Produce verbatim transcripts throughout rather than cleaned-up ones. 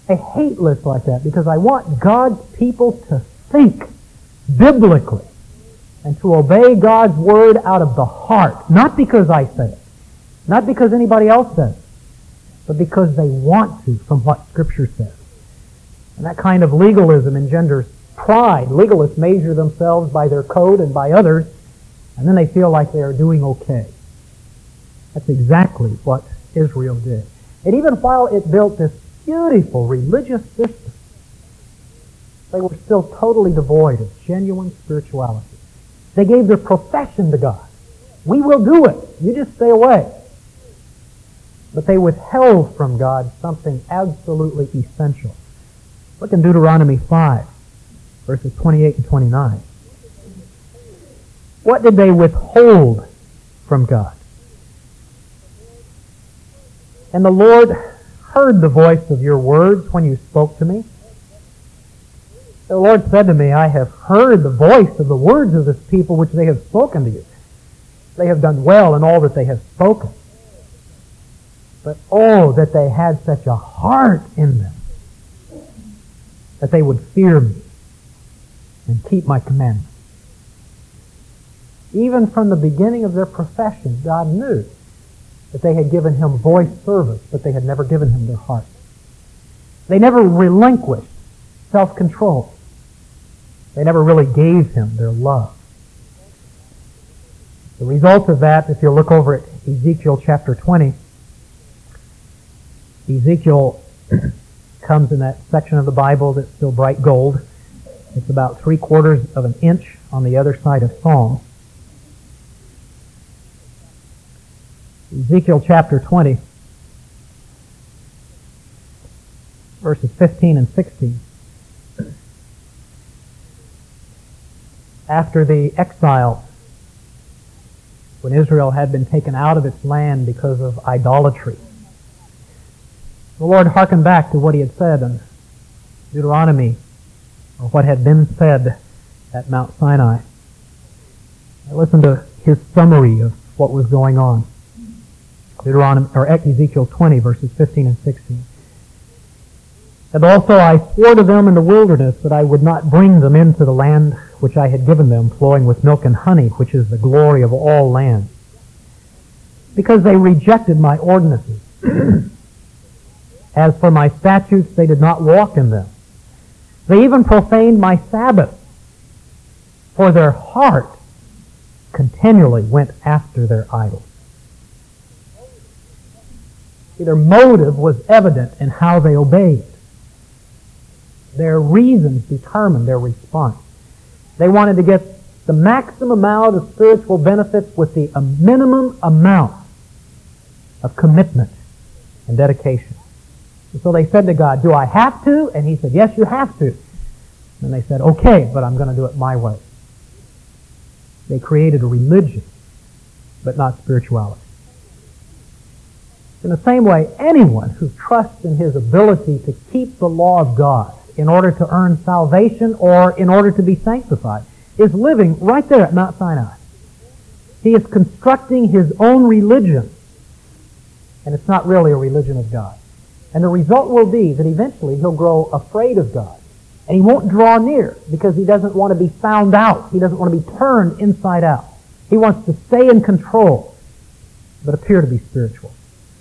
I hate lists like that because I want God's people to think biblically and to obey God's Word out of the heart. Not because I say it, not because anybody else says it, but because they want to from what Scripture says. And that kind of legalism engenders pride. Legalists measure themselves by their code and by others, and then they feel like they are doing okay. That's exactly what Israel did. And even while it built this beautiful religious system, they were still totally devoid of genuine spirituality. They gave their profession to God. We will do it. You just stay away. But they withheld from God something absolutely essential. Look in Deuteronomy five, verses twenty-eight and twenty-nine. What did they withhold from God? And the Lord heard the voice of your words when you spoke to me. The Lord said to me, I have heard the voice of the words of this people which they have spoken to you. They have done well in all that they have spoken. But oh, that they had such a heart in them, that they would fear me and keep my commandments. Even from the beginning of their profession, God knew that they had given Him voice service, but they had never given Him their heart. They never relinquished self-control. They never really gave Him their love. The result of that, if you look over at Ezekiel chapter twenty, Ezekiel comes in that section of the Bible that's still bright gold. It's about three quarters of an inch on the other side of Psalms. Ezekiel chapter twenty, verses fifteen and sixteen. After the exile, when Israel had been taken out of its land because of idolatry, the Lord hearkened back to what He had said in Deuteronomy, or what had been said at Mount Sinai. I listened to His summary of what was going on. Deuteronomy, or Ezekiel twenty, verses fifteen and sixteen. And also I swore to them in the wilderness that I would not bring them into the land which I had given them, flowing with milk and honey, which is the glory of all lands, because they rejected my ordinances. As for my statutes, they did not walk in them. They even profaned my Sabbath, for their heart continually went after their idols. See, their motive was evident in how they obeyed. Their reasons determined their response. They wanted to get the maximum amount of spiritual benefits with the minimum amount of commitment and dedication. And so they said to God, do I have to? And He said, yes, you have to. And they said, okay, but I'm going to do it my way. They created a religion, but not spirituality. In the same way, anyone who trusts in his ability to keep the law of God in order to earn salvation or in order to be sanctified is living right there at Mount Sinai. He is constructing his own religion, and it's not really a religion of God. And the result will be that eventually he'll grow afraid of God, and he won't draw near because he doesn't want to be found out. He doesn't want to be turned inside out. He wants to stay in control, but appear to be spiritual.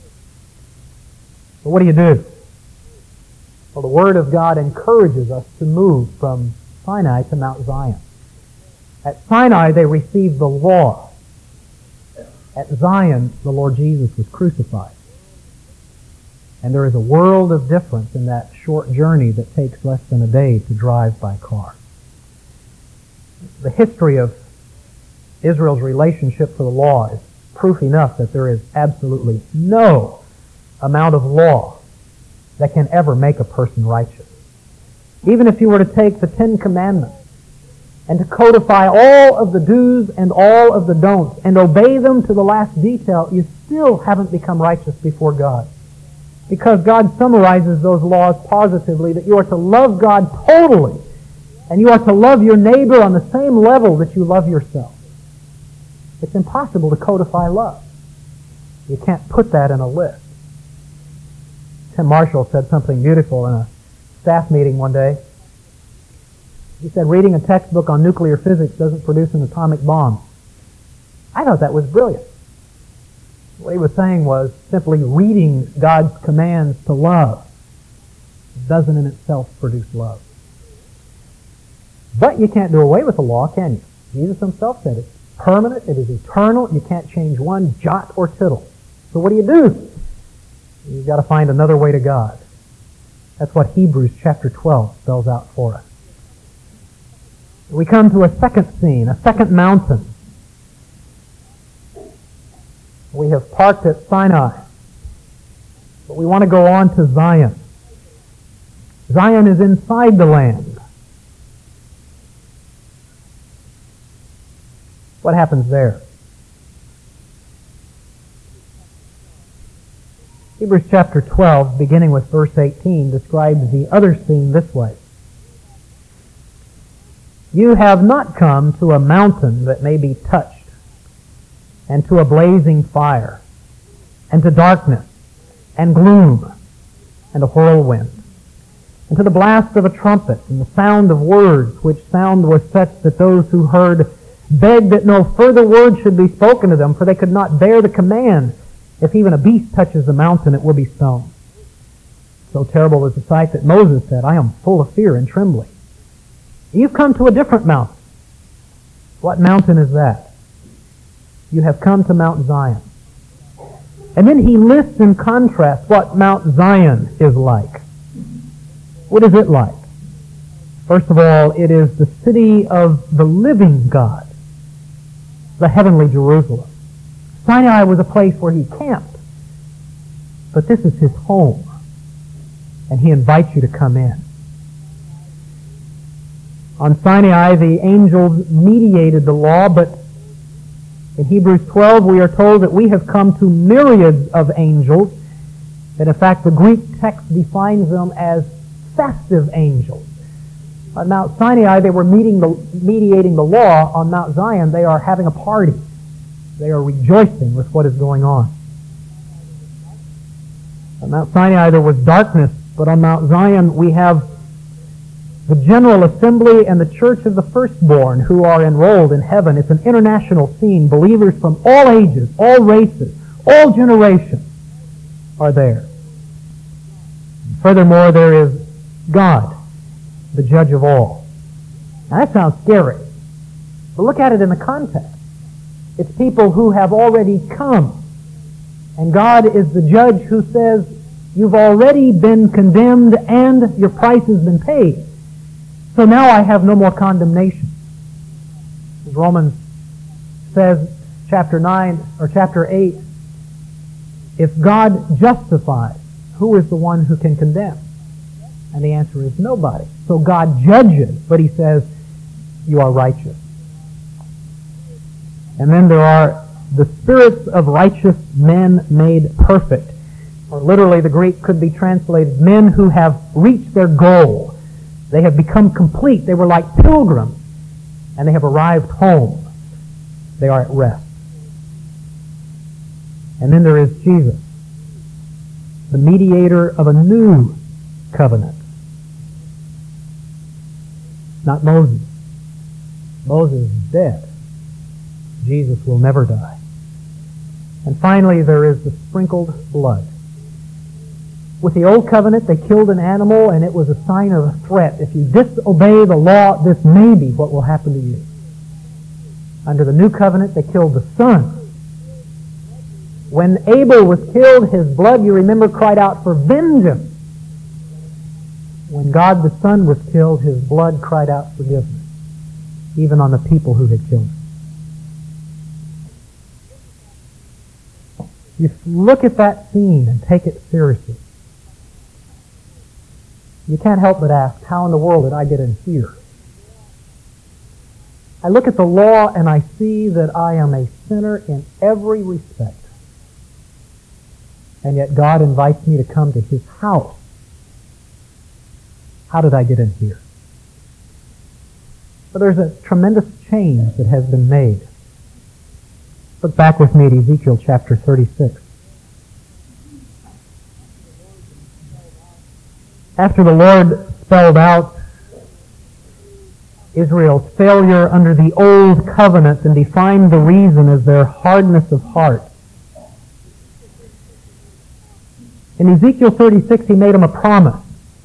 So what do you do? Well, the Word of God encourages us to move from Sinai to Mount Zion. At Sinai, they received the law. At Zion, the Lord Jesus was crucified. And there is a world of difference in that short journey that takes less than a day to drive by car. The history of Israel's relationship to the law is proof enough that there is absolutely no amount of law that can ever make a person righteous. Even if you were to take the Ten Commandments and to codify all of the do's and all of the don'ts and obey them to the last detail, you still haven't become righteous before God. Because God summarizes those laws positively that you are to love God totally and you are to love your neighbor on the same level that you love yourself. It's impossible to codify love. You can't put that in a list. Tim Marshall said something beautiful in a staff meeting one day. He said, reading a textbook on nuclear physics doesn't produce an atomic bomb. I thought that was brilliant. What he was saying was simply reading God's commands to love doesn't in itself produce love. But you can't do away with the law, can you? Jesus himself said it's permanent, it is eternal, you can't change one jot or tittle. So what do you do? You've got to find another way to God. That's what Hebrews chapter twelve spells out for us. We come to a second scene, a second mountain. We have parked at Sinai, but we want to go on to Zion. Zion is inside the land. What happens there? Hebrews chapter twelve, beginning with verse eighteen, describes the other scene this way. You have not come to a mountain that may be touched, and to a blazing fire, and to darkness, and gloom, and a whirlwind, and to the blast of a trumpet, and the sound of words, which sound was such that those who heard begged that no further word should be spoken to them, for they could not bear the command. If even a beast touches the mountain, it will be stoned. So terrible was the sight that Moses said, I am full of fear and trembling. You've come to a different mountain. What mountain is that? You have come to Mount Zion. And then he lists in contrast what Mount Zion is like. What is it like? First of all, it is the city of the living God, the heavenly Jerusalem. Sinai was a place where he camped, but this is his home, and he invites you to come in. On Sinai, the angels mediated the law, but in Hebrews twelve, we are told that we have come to myriads of angels, and in fact, the Greek text defines them as festive angels. On Mount Sinai, they were meeting the, mediating the law. On Mount Zion, they are having a party. They are rejoicing with what is going on. On Mount Sinai, there was darkness, but on Mount Zion, we have the General Assembly and the Church of the Firstborn who are enrolled in heaven. It's an international scene. Believers from all ages, all races, all generations are there. Furthermore, there is God, the judge of all. Now that sounds scary, but look at it in the context. It's people who have already come, and God is the judge who says, you've already been condemned and your price has been paid. So now I have no more condemnation. As Romans says, chapter nine, or chapter eight, if God justifies, who is the one who can condemn? And the answer is nobody. So God judges, but he says, you are righteous. And then there are the spirits of righteous men made perfect. Or literally the Greek could be translated, men who have reached their goal. They have become complete. They were like pilgrims, and they have arrived home. They are at rest. And then there is Jesus, the mediator of a new covenant. Not Moses. Moses is dead. Jesus will never die. And finally, there is the sprinkled blood. With the old covenant, they killed an animal, and it was a sign of a threat. If you disobey the law, this may be what will happen to you. Under the new covenant, they killed the son. When Abel was killed, his blood, you remember, cried out for vengeance. When God the Son was killed, his blood cried out forgiveness, even on the people who had killed him. You look at that scene and take it seriously. You can't help but ask, how in the world did I get in here? I look at the law and I see that I am a sinner in every respect. And yet God invites me to come to his house. How did I get in here? Well, there's a tremendous change that has been made. Look back with me at Ezekiel chapter thirty-six. After the Lord spelled out Israel's failure under the old covenant and defined the reason as their hardness of heart. In Ezekiel thirty-six, he made them a promise.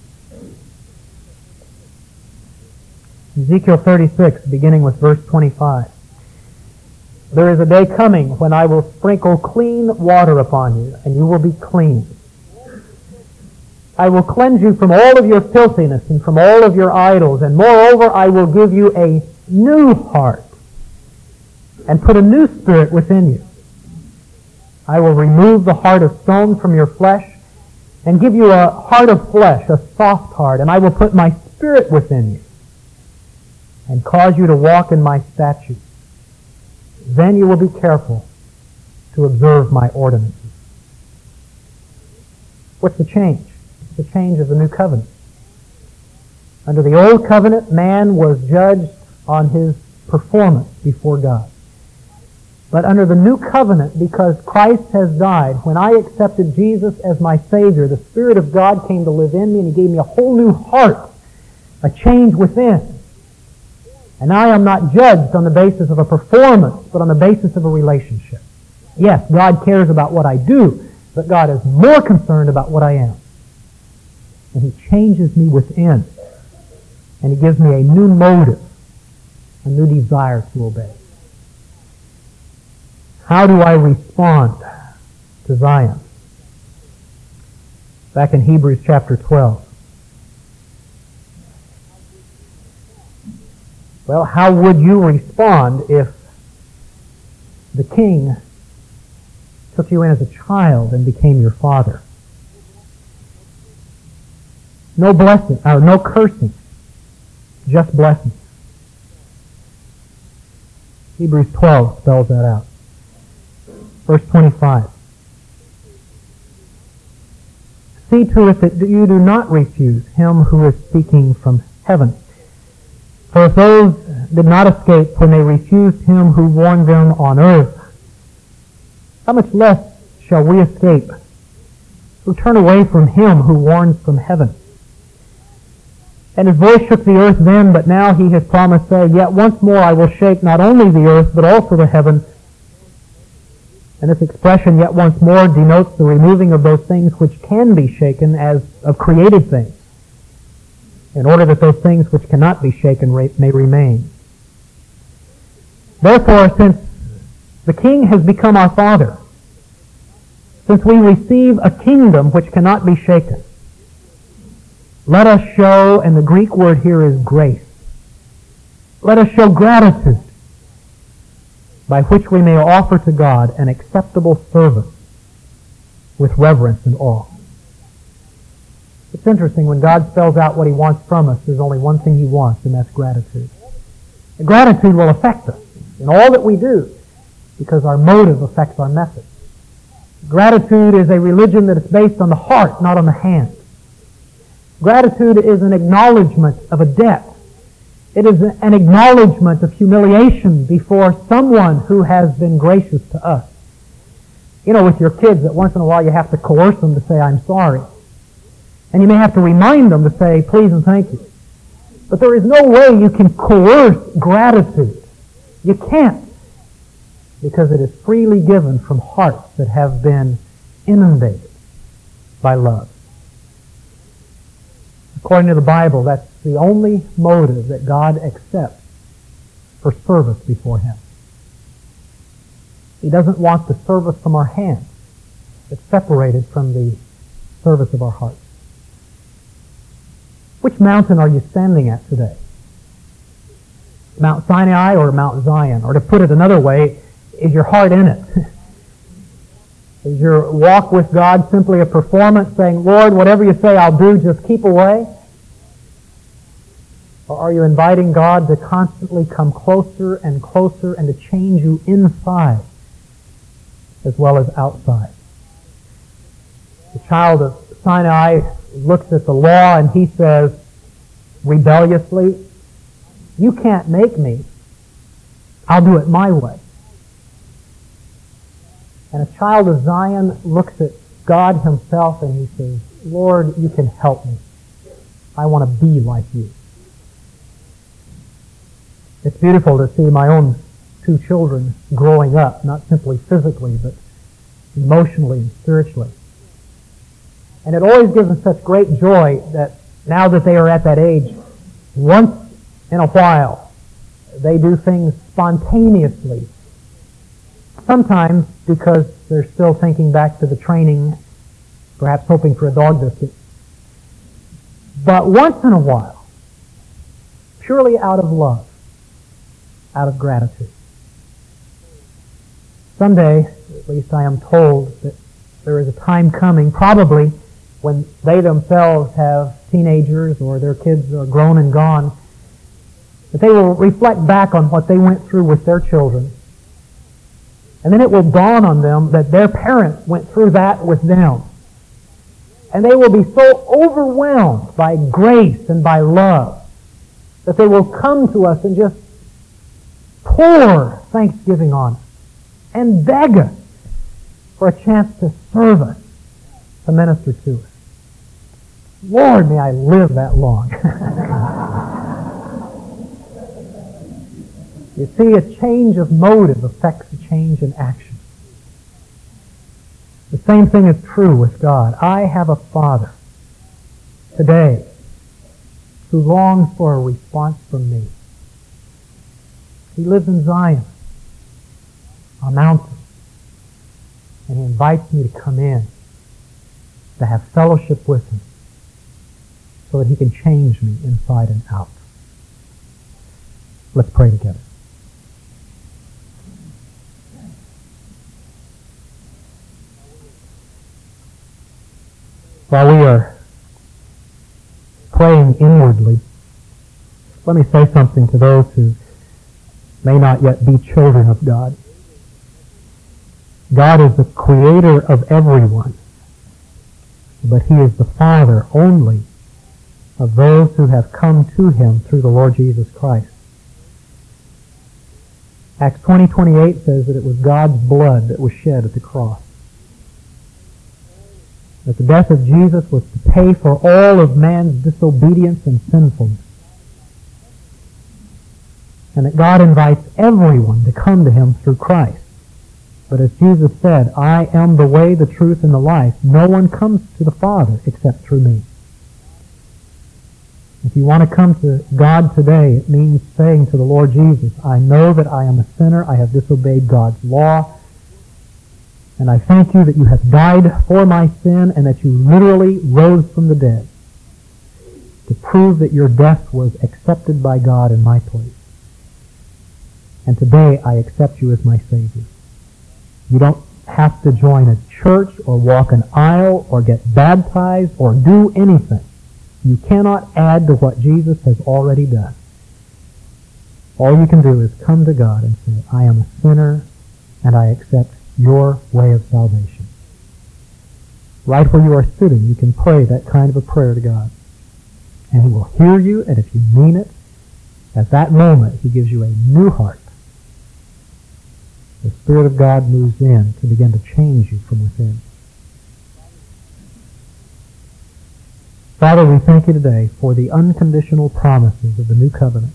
Ezekiel thirty-six, beginning with verse twenty-five. There is a day coming when I will sprinkle clean water upon you, and you will be clean. I will cleanse you from all of your filthiness and from all of your idols, and moreover I will give you a new heart and put a new spirit within you. I will remove the heart of stone from your flesh and give you a heart of flesh, a soft heart, and I will put my spirit within you and cause you to walk in my statutes. Then you will be careful to observe my ordinances. What's the change? The change of the new covenant. Under the old covenant, man was judged on his performance before God. But under the new covenant, because Christ has died, when I accepted Jesus as my Savior, the Spirit of God came to live in me and He gave me a whole new heart, a change within. And now I am not judged on the basis of a performance, but on the basis of a relationship. Yes, God cares about what I do, but God is more concerned about what I am. And He changes me within. And He gives me a new motive, a new desire to obey. How do I respond to Zion? Back in Hebrews chapter twelve. Well, how would you respond if the king took you in as a child and became your father? No blessing, or no cursing, just blessing. Hebrews twelve spells that out. Verse twenty-five. See to it that you do not refuse Him who is speaking from heaven. For if those did not escape when they refused Him who warned them on earth, how much less shall we escape who turn away from Him who warns from heaven? And His voice shook the earth then, but now He has promised, saying, Yet once more I will shake not only the earth, but also the heaven. And this expression, yet once more, denotes the removing of those things which can be shaken as of created things, in order that those things which cannot be shaken may remain. Therefore, since the King has become our Father, since we receive a kingdom which cannot be shaken, let us show, and the Greek word here is grace, let us show gratitude by which we may offer to God an acceptable service with reverence and awe. It's interesting, when God spells out what He wants from us, there's only one thing He wants, and that's gratitude. And gratitude will affect us in all that we do, because our motive affects our method. Gratitude is a religion that is based on the heart, not on the hand. Gratitude is an acknowledgement of a debt. It is an acknowledgement of humiliation before someone who has been gracious to us. You know, with your kids, that once in a while you have to coerce them to say, I'm sorry. And you may have to remind them to say, please and thank you. But there is no way you can coerce gratitude. You can't. Because it is freely given from hearts that have been inundated by love. According to the Bible, that's the only motive that God accepts for service before Him. He doesn't want the service from our hands. It's separated from the service of our hearts. Which mountain are you standing at today? Mount Sinai or Mount Zion? Or to put it another way, is your heart in it? Is your walk with God simply a performance, saying, Lord, whatever you say I'll do, just keep away? Or are you inviting God to constantly come closer and closer and to change you inside as well as outside? The child of Sinai looks at the law and he says rebelliously, you can't make me. I'll do it my way. And a child of Zion looks at God Himself and he says, Lord, you can help me. I want to be like you. It's beautiful to see my own two children growing up, not simply physically, but emotionally and spiritually. And it always gives us such great joy that now that they are at that age, once in a while, they do things spontaneously. Sometimes because they're still thinking back to the training, perhaps hoping for a dog biscuit. But once in a while, purely out of love, out of gratitude. Someday, at least I am told, that there is a time coming, probably when they themselves have teenagers or their kids are grown and gone, that they will reflect back on what they went through with their children. And then it will dawn on them that their parents went through that with them. And they will be so overwhelmed by grace and by love that they will come to us and just pour thanksgiving on us and beg us for a chance to serve us, to minister to us. Lord, may I live that long. You see, a change of motive affects a change in action. The same thing is true with God. I have a Father today who longs for a response from me. He lives in Zion, a mountain, and He invites me to come in, to have fellowship with Him, so that He can change me inside and out. Let's pray together. While we are praying inwardly, let me say something to those who may not yet be children of God. God is the creator of everyone, but He is the Father only of those who have come to Him through the Lord Jesus Christ. Acts twenty twenty-eight says that it was God's blood that was shed at the cross. That the death of Jesus was to pay for all of man's disobedience and sinfulness. And that God invites everyone to come to Him through Christ. But as Jesus said, I am the way, the truth, and the life. No one comes to the Father except through me. If you want to come to God today, it means saying to the Lord Jesus, I know that I am a sinner, I have disobeyed God's law, and I thank you that you have died for my sin and that you literally rose from the dead to prove that your death was accepted by God in my place. And today I accept you as my Savior. You don't have to join a church or walk an aisle or get baptized or do anything. You cannot add to what Jesus has already done. All you can do is come to God and say, I am a sinner and I accept your way of salvation. Right where you are sitting, you can pray that kind of a prayer to God. And He will hear you, and if you mean it, at that moment He gives you a new heart. The Spirit of God moves in to begin to change you from within. Father, we thank you today for the unconditional promises of the new covenant.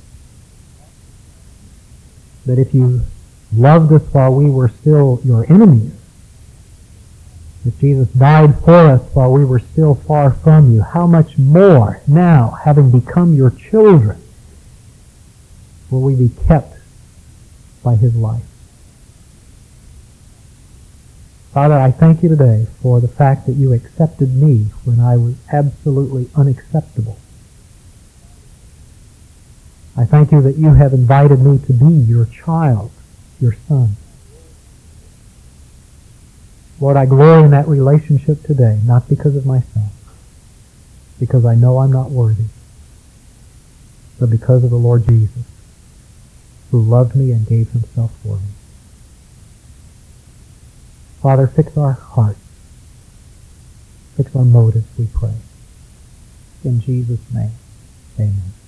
That if you loved us while we were still your enemies, if Jesus died for us while we were still far from you, how much more now, having become your children, will we be kept by His life? Father, I thank you today for the fact that you accepted me when I was absolutely unacceptable. I thank you that you have invited me to be your child, your son. Lord, I glory in that relationship today, not because of myself, because I know I'm not worthy, but because of the Lord Jesus, who loved me and gave Himself for me. Father, fix our hearts. Fix our motives, we pray. In Jesus' name, amen.